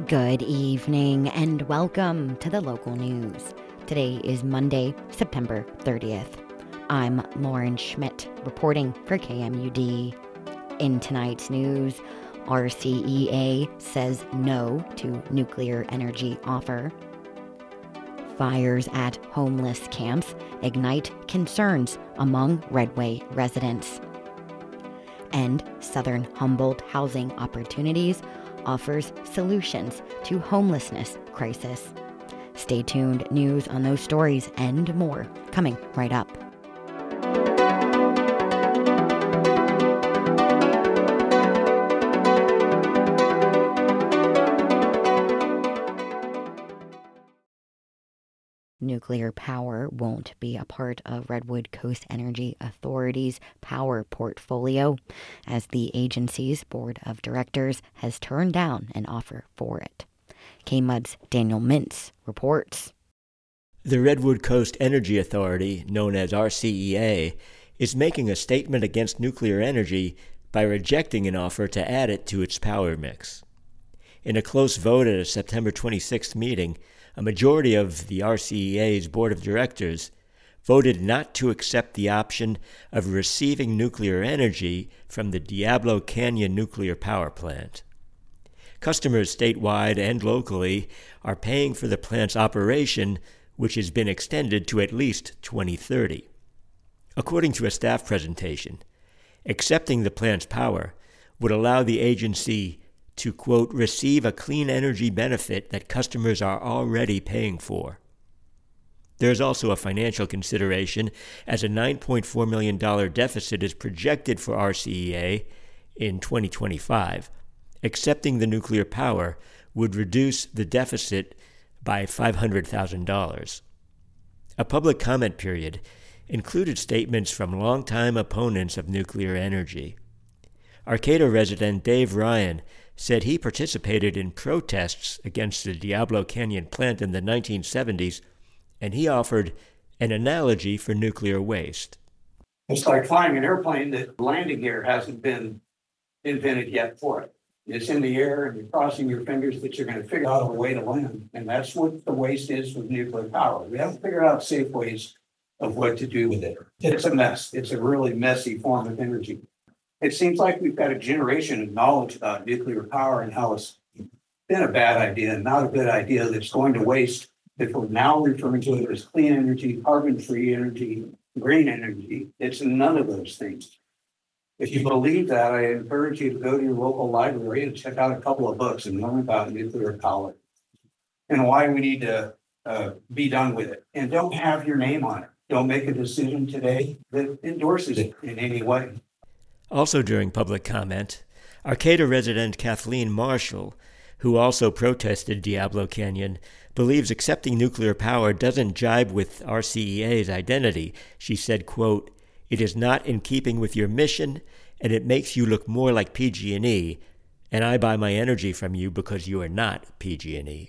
Good evening and welcome to the local news. Today is Monday, September 30th. I'm Lauren Schmidt reporting for KMUD. In tonight's news, RCEA says no to nuclear energy offer. Fires at homeless camps ignite concerns among Redway residents. And Southern Humboldt Housing Opportunities offers solutions to homelessness crisis. Stay tuned. News on those stories and more coming right up. Nuclear power won't be a part of Redwood Coast Energy Authority's power portfolio, as the agency's board of directors has turned down an offer for it. KMUD's Daniel Mintz reports. The Redwood Coast Energy Authority, known as RCEA, is making a statement against nuclear energy by rejecting an offer to add it to its power mix. In a close vote at a September 26th meeting, a majority of the RCEA's board of directors voted not to accept the option of receiving nuclear energy from the Diablo Canyon nuclear power plant. Customers statewide and locally are paying for the plant's operation, which has been extended to at least 2030. According to a staff presentation, accepting the plant's power would allow the agency to, quote, receive a clean energy benefit that customers are already paying for. There is also a financial consideration, as a $9.4 million deficit is projected for RCEA in 2025. Accepting the nuclear power would reduce the deficit by $500,000. A public comment period included statements from longtime opponents of nuclear energy. Arcata resident Dave Ryan said he participated in protests against the Diablo Canyon plant in the 1970s, and he offered an analogy for nuclear waste. It's like flying an airplane that landing gear hasn't been invented yet for it. It's in the air and you're crossing your fingers that you're going to figure out a way to land. And that's what the waste is with nuclear power. We haven't figured out safe ways of what to do with it. It's a mess. It's a really messy form of energy. It seems like we've got a generation of knowledge about nuclear power and how it's been a bad idea and not a good idea that's going to waste. If we're now referring to it as clean energy, carbon-free energy, green energy, it's none of those things. If you believe that, I encourage you to go to your local library and check out a couple of books and learn about nuclear power and why we need to be done with it. And don't have your name on it. Don't make a decision today that endorses it in any way. Also during public comment, Arcata resident Kathleen Marshall, who also protested Diablo Canyon, believes accepting nuclear power doesn't jibe with RCEA's identity. She said, quote, "It is not in keeping with your mission, and it makes you look more like PG&E, and I buy my energy from you because you are not PG&E."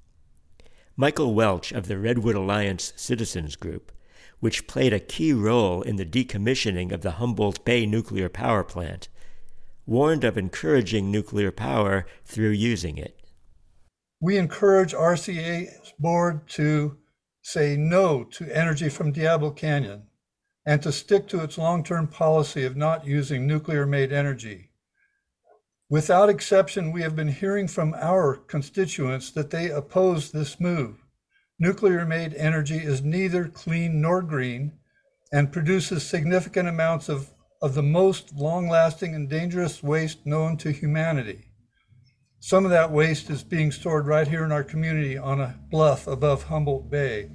Michael Welch of the Redwood Alliance Citizens Group, which played a key role in the decommissioning of the Humboldt Bay nuclear power plant, warned of encouraging nuclear power through using it. We encourage RCEA's board to say no to energy from Diablo Canyon and to stick to its long-term policy of not using nuclear-made energy. Without exception, we have been hearing from our constituents that they oppose this move. Nuclear-made energy is neither clean nor green and produces significant amounts of the most long-lasting and dangerous waste known to humanity. Some of that waste is being stored right here in our community on a bluff above Humboldt Bay.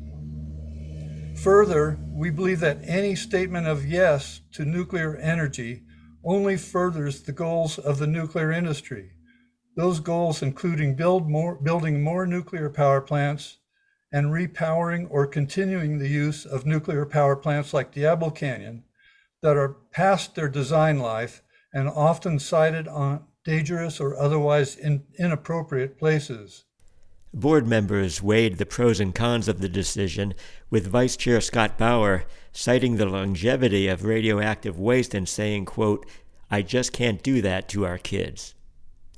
Further, we believe that any statement of yes to nuclear energy only furthers the goals of the nuclear industry. Those goals including building more nuclear power plants and repowering or continuing the use of nuclear power plants like Diablo Canyon that are past their design life and often sited on dangerous or otherwise inappropriate places. Board members weighed the pros and cons of the decision, with Vice Chair Scott Bauer citing the longevity of radioactive waste and saying, quote, "I just can't do that to our kids."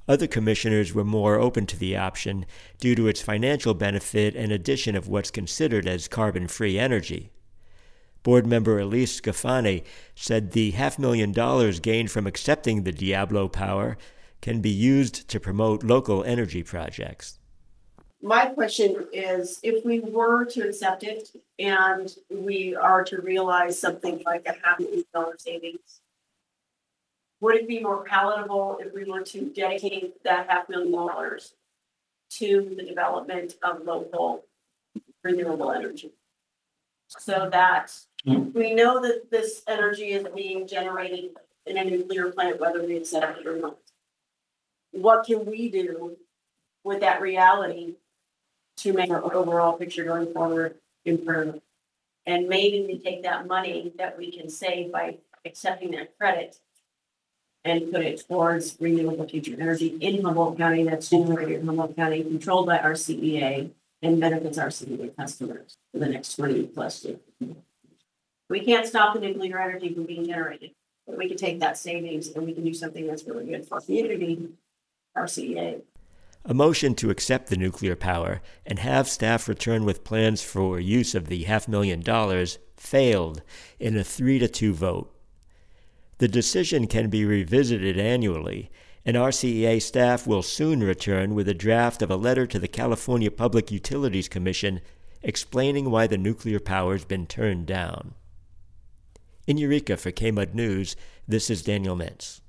Other commissioners were more open to the option due to its financial benefit and addition of what's considered as carbon-free energy. Board member Elise Scafani said the $500,000 gained from accepting the Diablo power can be used to promote local energy projects. My question is, if we were to accept it and we are to realize something like a $500,000 savings, would it be more palatable if we were to dedicate that $500,000 to the development of local renewable energy? So that we know that this energy is being generated in a nuclear plant, whether we accept it or not. What can we do with that reality to make our overall picture going forward improve? And maybe we take that money that we can save by accepting that credit and put it towards renewable future energy in Humboldt County that's generated in Humboldt County, controlled by our CEA, and benefits our CEA customers for the next 20 plus years. We can't stop the nuclear energy from being generated, but we can take that savings and we can do something that's really good for our community, our CEA. A motion to accept the nuclear power and have staff return with plans for use of the $500,000 failed in a 3-2 vote. The decision can be revisited annually, and RCEA staff will soon return with a draft of a letter to the California Public Utilities Commission explaining why the nuclear power has been turned down. In Eureka for KMUD News, this is Daniel Mintz.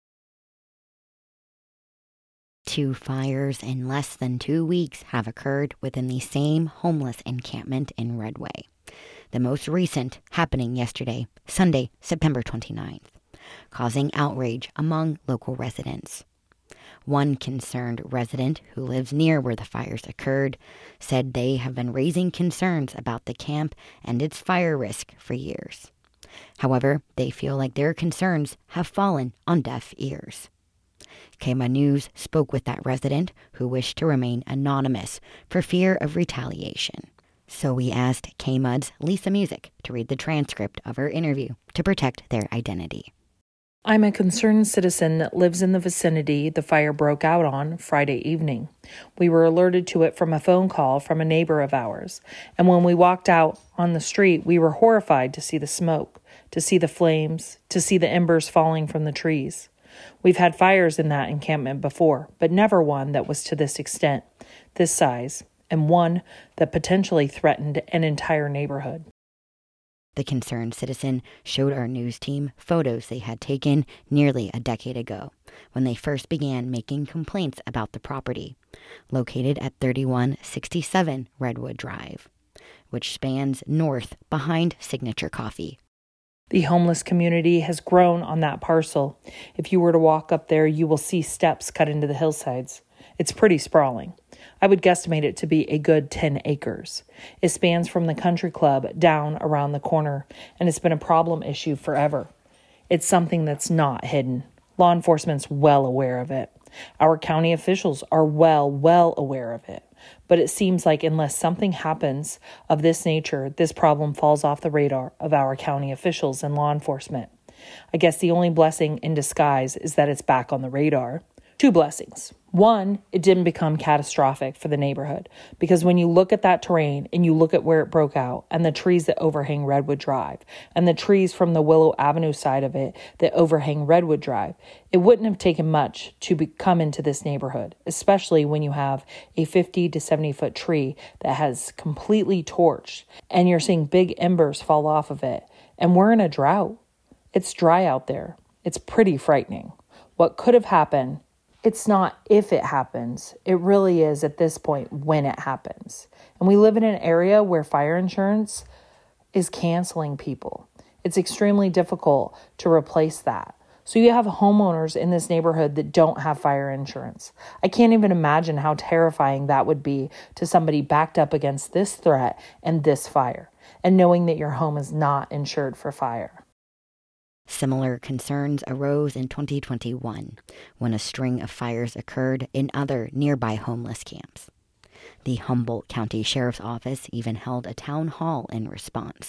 2 fires in less than 2 weeks have occurred within the same homeless encampment in Redway. The most recent happening yesterday, Sunday, September 29th, causing outrage among local residents. One concerned resident who lives near where the fires occurred said they have been raising concerns about the camp and its fire risk for years. However, they feel like their concerns have fallen on deaf ears. KMUD News spoke with that resident who wished to remain anonymous for fear of retaliation. So we asked KMUD's Lisa Music to read the transcript of her interview to protect their identity. I'm a concerned citizen that lives in the vicinity the fire broke out on Friday evening. We were alerted to it from a phone call from a neighbor of ours, and when we walked out on the street, we were horrified to see the smoke, to see the flames, to see the embers falling from the trees. We've had fires in that encampment before, but never one that was to this extent, this size, and one that potentially threatened an entire neighborhood. The concerned citizen showed our news team photos they had taken nearly a decade ago when they first began making complaints about the property, located at 3167 Redwood Drive, which spans north behind Signature Coffee. The homeless community has grown on that parcel. If you were to walk up there, you will see steps cut into the hillsides. It's pretty sprawling. I would guesstimate it to be a good 10 acres. It spans from the country club down around the corner, and it's been a problem issue forever. It's something that's not hidden. Law enforcement's well aware of it. Our county officials are well aware of it. But it seems like unless something happens of this nature, this problem falls off the radar of our county officials and law enforcement. I guess the only blessing in disguise is that it's back on the radar. 2 blessings. One, it didn't become catastrophic for the neighborhood, because when you look at that terrain and you look at where it broke out and the trees that overhang Redwood Drive and the trees from the Willow Avenue side of it that overhang Redwood Drive, it wouldn't have taken much to come into this neighborhood, especially when you have a 50 to 70 foot tree that has completely torched and you're seeing big embers fall off of it. And we're in a drought. It's dry out there. It's pretty frightening. What could have happened? It's not if it happens. It really is at this point when it happens. And we live in an area where fire insurance is canceling people. It's extremely difficult to replace that. So you have homeowners in this neighborhood that don't have fire insurance. I can't even imagine how terrifying that would be to somebody backed up against this threat and this fire, and knowing that your home is not insured for fire. Similar concerns arose in 2021 when a string of fires occurred in other nearby homeless camps. The Humboldt County Sheriff's Office even held a town hall in response,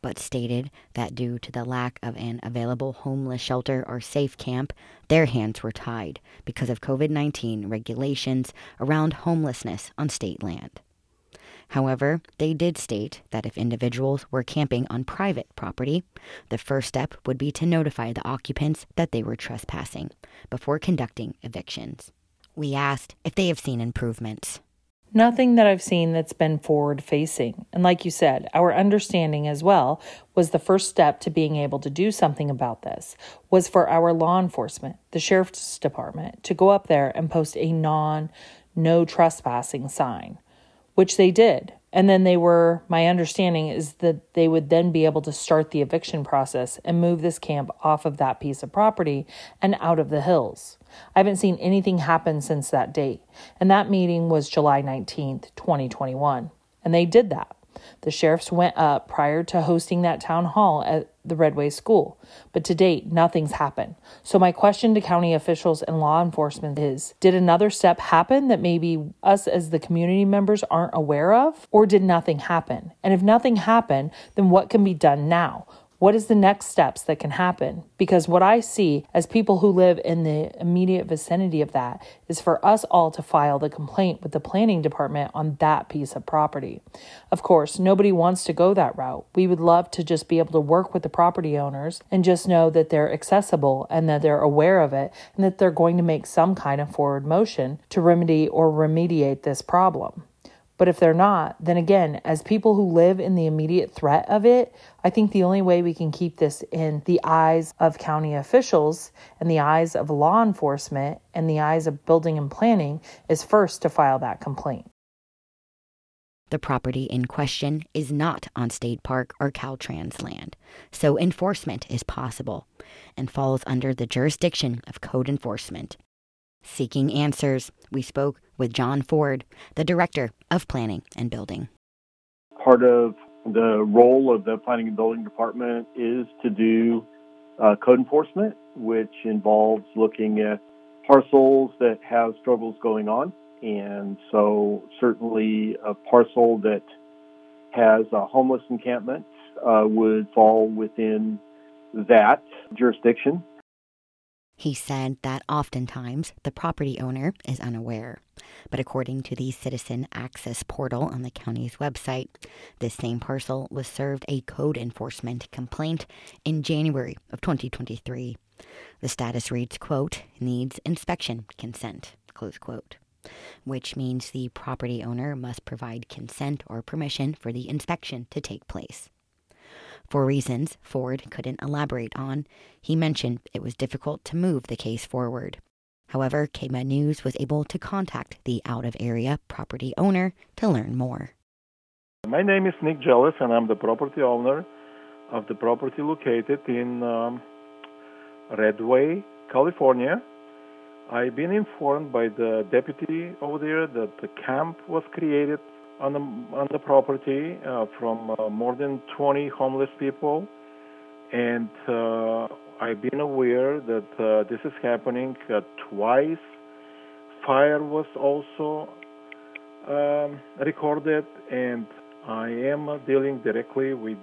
but stated that due to the lack of an available homeless shelter or safe camp, their hands were tied because of COVID-19 regulations around homelessness on state land. However, they did state that if individuals were camping on private property, the first step would be to notify the occupants that they were trespassing before conducting evictions. We asked if they have seen improvements. Nothing that I've seen that's been forward-facing. And like you said, our understanding as well was the first step to being able to do something about this was for our law enforcement, the sheriff's department, to go up there and post a no trespassing sign, which they did. And then my understanding is that they would then be able to start the eviction process and move this camp off of that piece of property and out of the hills. I haven't seen anything happen since that date. And that meeting was July 19th, 2021. And they did that. The sheriffs went up prior to hosting that town hall at the Redway School. But to date, nothing's happened. So my question to county officials and law enforcement is, did another step happen that maybe us as the community members aren't aware of? Or did nothing happen? And if nothing happened, then what can be done now? What is the next steps that can happen? Because what I see as people who live in the immediate vicinity of that is for us all to file the complaint with the planning department on that piece of property. Of course, nobody wants to go that route. We would love to just be able to work with the property owners and just know that they're accessible and that they're aware of it and that they're going to make some kind of forward motion to remedy or remediate this problem. But if they're not, then again, as people who live in the immediate threat of it, I think the only way we can keep this in the eyes of county officials and the eyes of law enforcement and the eyes of building and planning is first to file that complaint. The property in question is not on state park or Caltrans land, so enforcement is possible and falls under the jurisdiction of code enforcement. Seeking answers, we spoke with John Ford, the Director of Planning and Building. Part of the role of the Planning and Building Department is to do code enforcement, which involves looking at parcels that have struggles going on. And so certainly a parcel that has a homeless encampment would fall within that jurisdiction. He said that oftentimes the property owner is unaware, but according to the Citizen Access portal on the county's website, this same parcel was served a code enforcement complaint in January of 2023. The status reads, quote, needs inspection consent, close quote, which means the property owner must provide consent or permission for the inspection to take place. For reasons Ford couldn't elaborate on, he mentioned it was difficult to move the case forward. However, KMED News was able to contact the out-of-area property owner to learn more. My name is Nick Jellis, and I'm the property owner of the property located in Redway, California. I've been informed by the deputy over there that the camp was created on the property from more than 20 homeless people, and I've been aware that this is happening twice. Fire was also recorded, and I am dealing directly with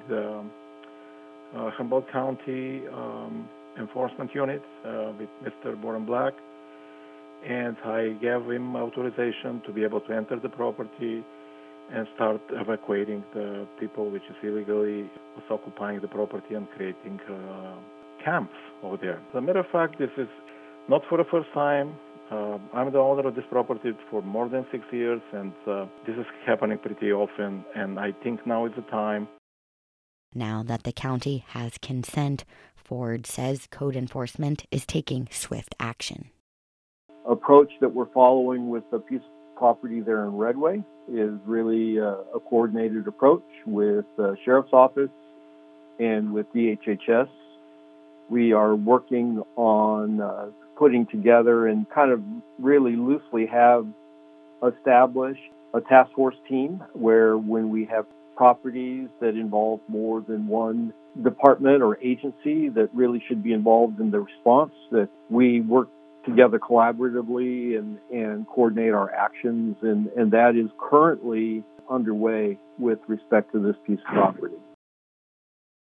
Humboldt County Enforcement Unit with Mr. Boren Black, and I gave him authorization to be able to enter the property and start evacuating the people which is illegally was occupying the property and creating camps over there. As a matter of fact, this is not for the first time. I'm the owner of this property for more than 6 years, and this is happening pretty often, and I think now is the time. Now that the county has consent, Ford says code enforcement is taking swift action. Approach that we're following with the piece of property there in Redway is really a coordinated approach with the Sheriff's Office and with DHHS. We are working on putting together and kind of really loosely have established a task force team where when we have properties that involve more than one department or agency that really should be involved in the response, that we work together collaboratively and coordinate our actions, and that is currently underway with respect to this piece of property.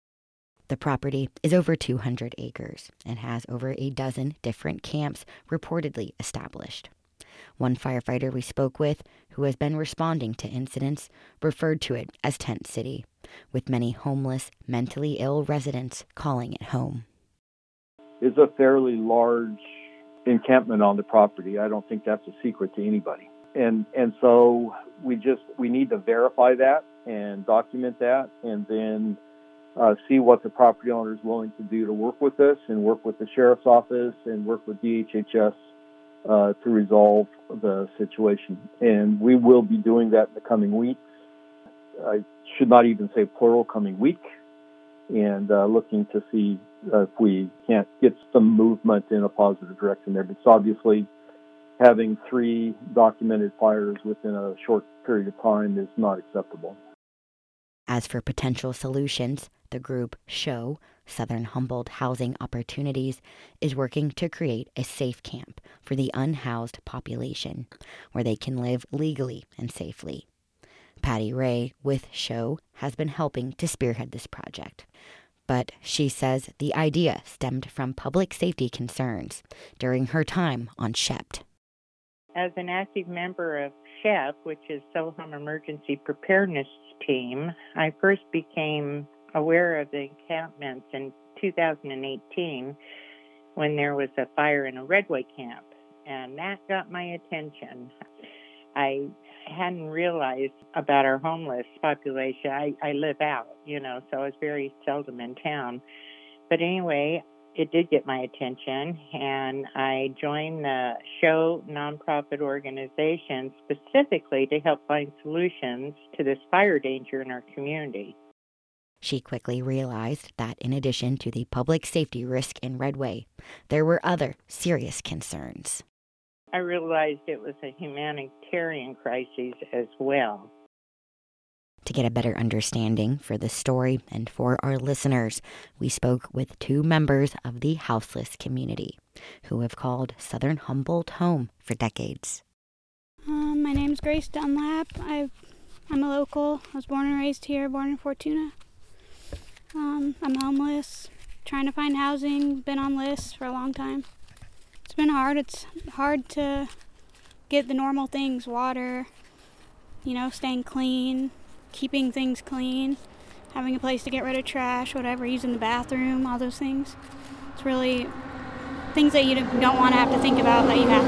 The property is over 200 acres and has over a dozen different camps reportedly established. One firefighter we spoke with, who has been responding to incidents, referred to it as Tent City, with many homeless, mentally ill residents calling it home. It's a fairly large encampment on the property. I don't think that's a secret to anybody. And so we need to verify that and document that, and then see what the property owner is willing to do to work with us and work with the sheriff's office and work with DHHS to resolve the situation. And we will be doing that in the coming weeks. I should not even say plural, coming week, and looking to see if we can't get some movement in a positive direction there. Because obviously having 3 documented fires within a short period of time is not acceptable. As for potential solutions, the group SHOW, Southern Humboldt Housing Opportunities, is working to create a safe camp for the unhoused population where they can live legally and safely. Patty Ray with SHOW has been helping to spearhead this project. But she says the idea stemmed from public safety concerns during her time on SHEPT. As an active member of SHEP, which is SOHUM Emergency Preparedness Team, I first became aware of the encampments in 2018 when there was a fire in a Redway camp, and that got my attention. I hadn't realized about our homeless population. I live out, so I was very seldom in town. But anyway, it did get my attention, and I joined the SHOW nonprofit organization specifically to help find solutions to this fire danger in our community. She quickly realized that in addition to the public safety risk in Redway, there were other serious concerns. I realized it was a humanitarian crisis as well. To get a better understanding for the story and for our listeners, we spoke with 2 members of the houseless community who have called Southern Humboldt home for decades. My name's Grace Dunlap. I'm a local. I was born and raised here, born in Fortuna. I'm homeless, trying to find housing, been on lists for a long time. It's been hard. It's hard to get the normal things, water, staying clean, keeping things clean, having a place to get rid of trash, whatever, using the bathroom, all those things. It's really things that you don't want to have to think about that you have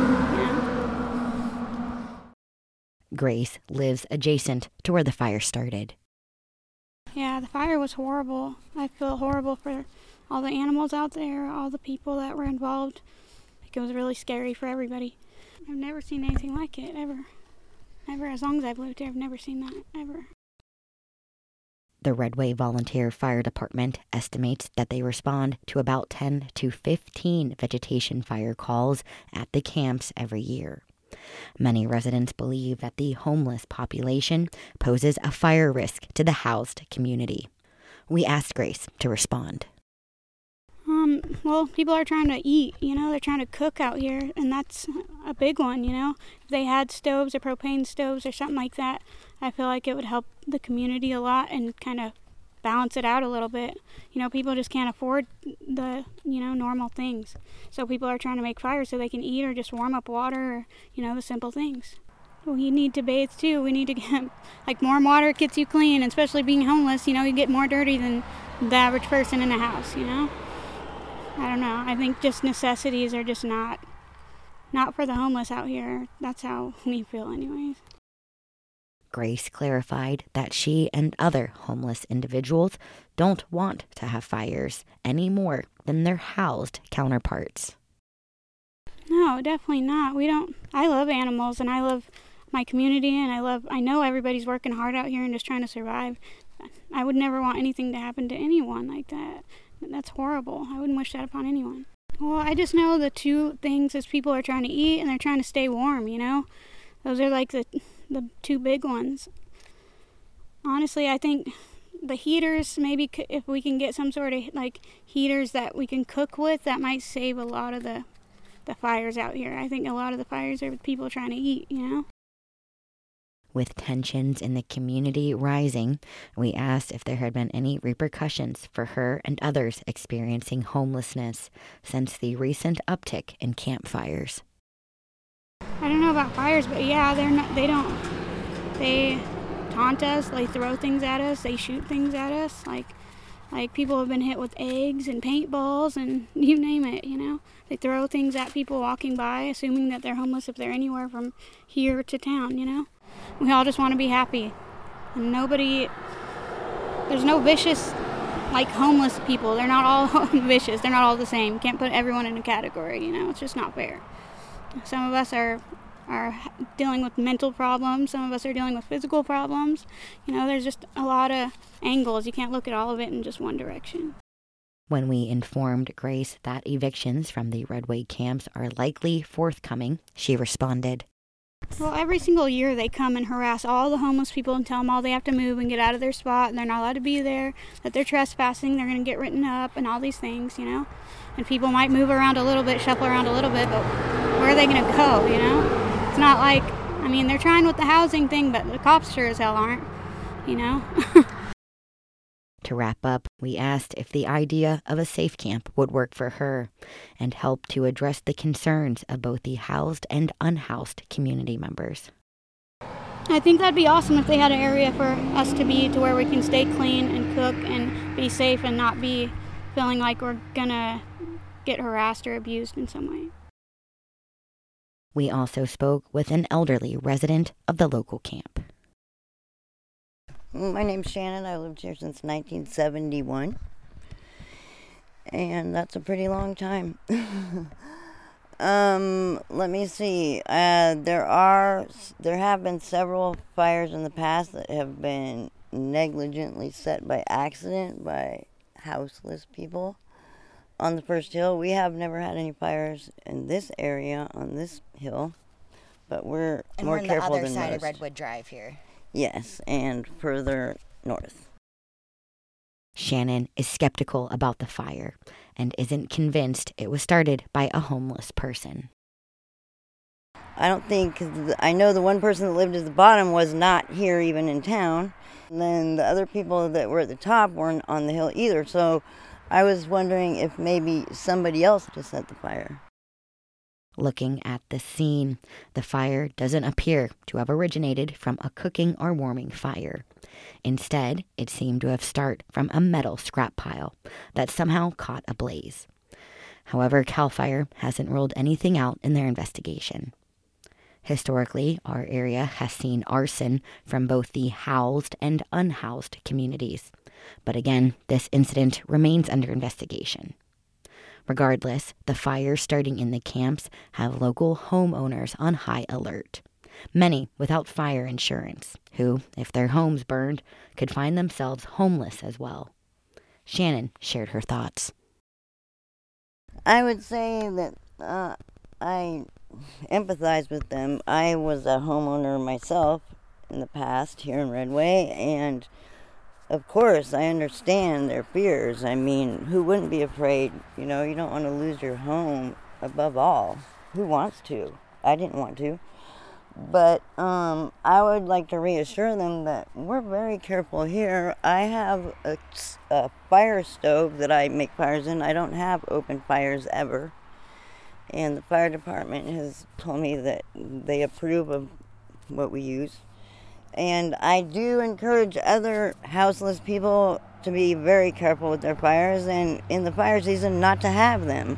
to. Grace lives adjacent to where the fire started. Yeah, the fire was horrible. I feel horrible for all the animals out there, all the people that were involved. It was really scary for everybody. I've never seen anything like it, ever. Never, as long as I've lived here, I've never seen that, ever. The Redway Volunteer Fire Department estimates that they respond to about 10 to 15 vegetation fire calls at the camps every year. Many residents believe that the homeless population poses a fire risk to the housed community. We asked Grace to respond. Well, people are trying to eat, they're trying to cook out here, and that's a big one, If they had stoves or propane stoves or something like that, I feel like it would help the community a lot and kind of balance it out a little bit. People just can't afford the, normal things. So people are trying to make fires so they can eat or just warm up water or, the simple things. We need to bathe too. We need to get, warm water gets you clean, and especially being homeless, you get more dirty than the average person in a house, I don't know. I think just necessities are just not for the homeless out here. That's how we feel anyways. Grace clarified that she and other homeless individuals don't want to have fires any more than their housed counterparts. No, definitely not. I love animals and I love my community, and I know everybody's working hard out here and just trying to survive. I would never want anything to happen to anyone like that. That's horrible. I wouldn't wish that upon anyone. Well, I just know the 2 things is people are trying to eat and they're trying to stay warm, Those are the 2 big ones. Honestly, I think the heaters, maybe if we can get some sort of heaters that we can cook with, that might save a lot of the fires out here. I think a lot of the fires are with people trying to eat, With tensions in the community rising, we asked if there had been any repercussions for her and others experiencing homelessness since the recent uptick in campfires. I don't know about fires, but yeah, they taunt us, they throw things at us, they shoot things at us, like people have been hit with eggs and paintballs and you name it, you know. They throw things at people walking by, assuming that they're homeless if they're anywhere from here to town, you know. We all just want to be happy. And there's no vicious, like, homeless people. They're not all vicious. They're not all the same. You can't put everyone in a category, you know. It's just not fair. Some of us are dealing with mental problems. Some of us are dealing with physical problems. You know, there's just a lot of angles. You can't look at all of it in just one direction. When we informed Grace that evictions from the Redway camps are likely forthcoming, she responded, Well, every single year they come and harass all the homeless people and tell them all they have to move and get out of their spot and they're not allowed to be there, that they're trespassing, they're going to get written up and all these things, you know. And people might move around a little bit, shuffle around a little bit, but where are they going to go, you know? It's not like, I mean, they're trying with the housing thing, but the cops sure as hell aren't, you know. To wrap up, we asked if the idea of a safe camp would work for her and help to address the concerns of both the housed and unhoused community members. I think that'd be awesome if they had an area for us to be to where we can stay clean and cook and be safe and not be feeling like we're gonna get harassed or abused in some way. We also spoke with an elderly resident of the local camp. My name's Shannon. I lived here since 1971, and that's a pretty long time. Let me see. There have been several fires in the past that have been negligently set by accident by houseless people on the first hill. We have never had any fires in this area on this hill, but we're more careful than most. And we're on the other side of Redwood Drive here. Yes, and further north. Shannon is skeptical about the fire and isn't convinced it was started by a homeless person. I don't think, I know the one person that lived at the bottom was not here even in town. And then the other people that were at the top weren't on the hill either. So I was wondering if maybe somebody else just set the fire. Looking at the scene, the fire doesn't appear to have originated from a cooking or warming fire. Instead, it seemed to have started from a metal scrap pile that somehow caught ablaze. However, CAL FIRE hasn't ruled anything out in their investigation. Historically, our area has seen arson from both the housed and unhoused communities. But again, this incident remains under investigation. Regardless, the fires starting in the camps have local homeowners on high alert. Many without fire insurance, who, if their homes burned, could find themselves homeless as well. Shannon shared her thoughts. I would say that I empathize with them. I was a homeowner myself in the past here in Redway, and of course I understand their fears. I mean, who wouldn't be afraid? You know, you don't want to lose your home above all. Who wants to? I didn't want to. But I would like to reassure them that we're very careful here. I have a fire stove that I make fires in. I don't have open fires ever. And the fire department has told me that they approve of what we use. And I do encourage other houseless people to be very careful with their fires, and in the fire season not to have them.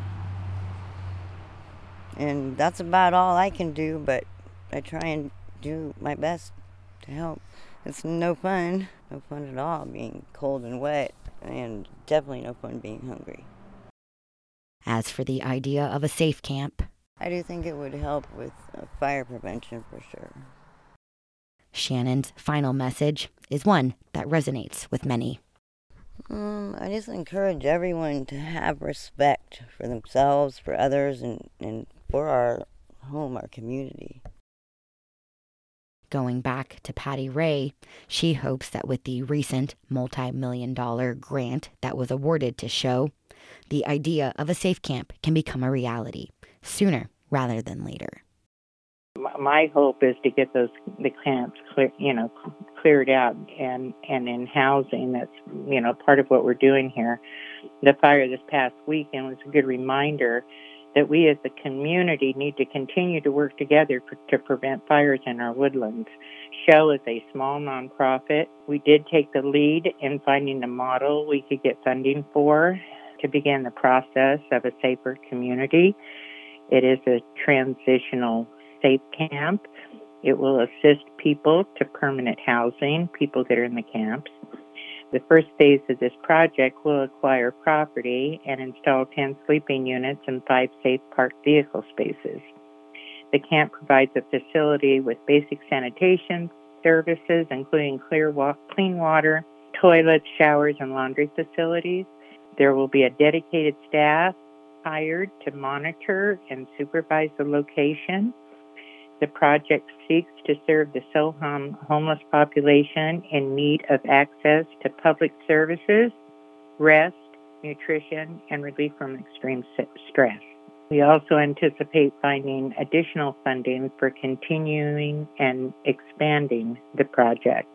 And that's about all I can do, but I try and do my best to help. It's no fun at all being cold and wet, and definitely no fun being hungry. As for the idea of a safe camp, I do think it would help with fire prevention for sure. Shannon's final message is one that resonates with many. I just encourage everyone to have respect for themselves, for others, and for our home, our community. Going back to Patty Ray, she hopes that with the recent multi-million-dollar grant that was awarded to SHOW, the idea of a safe camp can become a reality sooner rather than later. My hope is to get the camps cleared out and in housing. That's, part of what we're doing here. The fire this past weekend was a good reminder that we as the community need to continue to work together to prevent fires in our woodlands. Shell is a small nonprofit. We did take the lead in finding a model we could get funding for to begin the process of a safer community. It is a transitional safe camp. It will assist people to permanent housing, people that are in the camps. The first phase of this project will acquire property and install 10 sleeping units and 5 safe parked vehicle spaces. The camp provides a facility with basic sanitation services, including clean water, toilets, showers, and laundry facilities. There will be a dedicated staff hired to monitor and supervise the location. The project seeks to serve the Soham homeless population in need of access to public services, rest, nutrition, and relief from extreme stress. We also anticipate finding additional funding for continuing and expanding the project.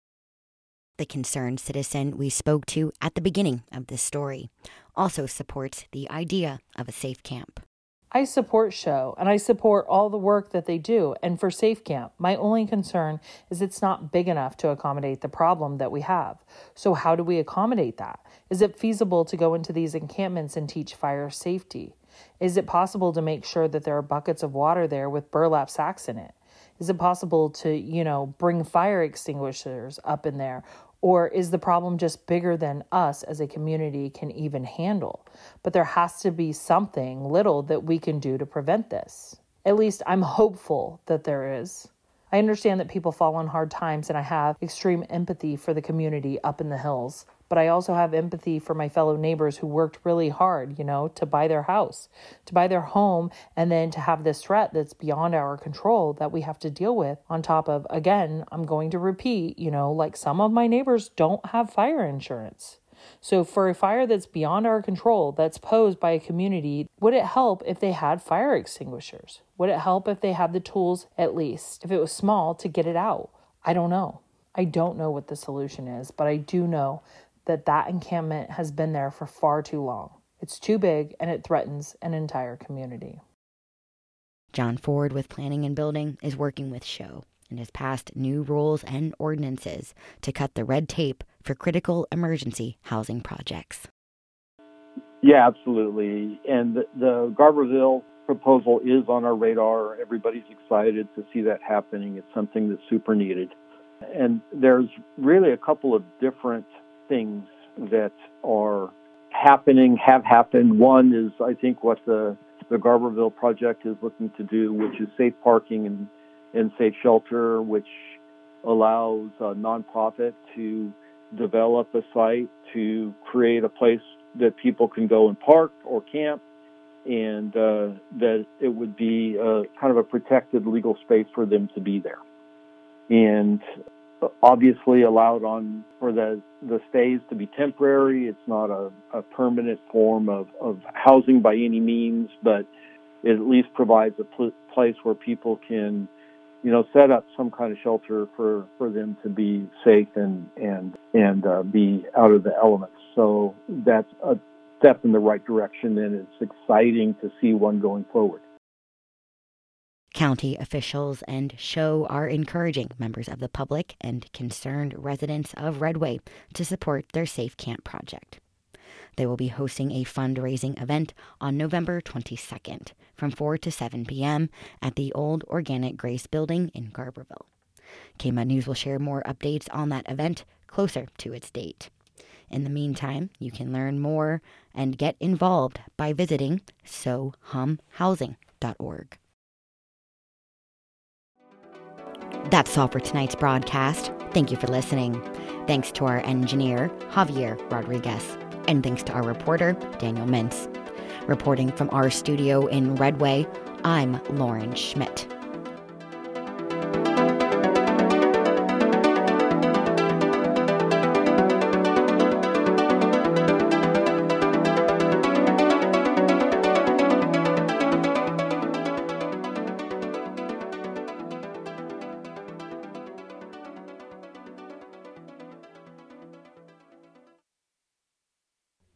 The concerned citizen we spoke to at the beginning of this story also supports the idea of a safe camp. I support SHOW, and I support all the work that they do. And for Safe Camp, my only concern is it's not big enough to accommodate the problem that we have. So how do we accommodate that? Is it feasible to go into these encampments and teach fire safety? Is it possible to make sure that there are buckets of water there with burlap sacks in it? Is it possible to, bring fire extinguishers up in there? Or is the problem just bigger than us as a community can even handle? But there has to be something little that we can do to prevent this. At least I'm hopeful that there is. I understand that people fall on hard times, and I have extreme empathy for the community up in the hills. But I also have empathy for my fellow neighbors who worked really hard, to buy their house, to buy their home, and then to have this threat that's beyond our control that we have to deal with on top of, again, I'm going to repeat, like some of my neighbors don't have fire insurance. So for a fire that's beyond our control, that's posed by a community, would it help if they had fire extinguishers? Would it help if they had the tools, at least, if it was small, to get it out? I don't know. I don't know what the solution is, but I do know that encampment has been there for far too long. It's too big, and it threatens an entire community. John Ford with Planning and Building is working with SHOW and has passed new rules and ordinances to cut the red tape for critical emergency housing projects. Yeah, absolutely. And the Garberville proposal is on our radar. Everybody's excited to see that happening. It's something that's super needed. And there's really a couple of different things that are happening, have happened. One is, I think, what the Garberville project is looking to do, which is safe parking and safe shelter, which allows a nonprofit to develop a site to create a place that people can go and park or camp, and that it would be kind of a protected legal space for them to be there. And obviously allowed for the stays to be temporary. It's not a permanent form of housing by any means, but it at least provides a place where people can, set up some kind of shelter for them to be safe and be out of the elements. So that's a step in the right direction, and it's exciting to see one going forward. County officials and SHOW are encouraging members of the public and concerned residents of Redway to support their Safe Camp project. They will be hosting a fundraising event on November 22nd from 4 to 7 p.m. at the Old Organic Grace Building in Garberville. KMUD News will share more updates on that event closer to its date. In the meantime, you can learn more and get involved by visiting sohumhousing.org. That's all for tonight's broadcast. Thank you for listening. Thanks to our engineer, Javier Rodriguez. And thanks to our reporter, Daniel Mintz. Reporting from our studio in Redway, I'm Lauren Schmidt.